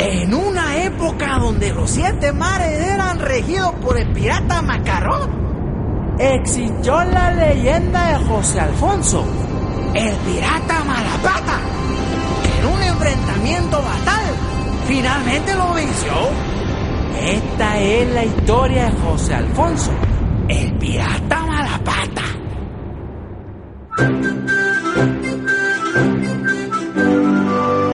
En una época donde los 7 mares eran regidos por el pirata Macarrón, existió la leyenda de José Alfonso, el pirata Malapata, que en un enfrentamiento fatal finalmente lo venció. Esta es la historia de José Alfonso, el pirata Malapata.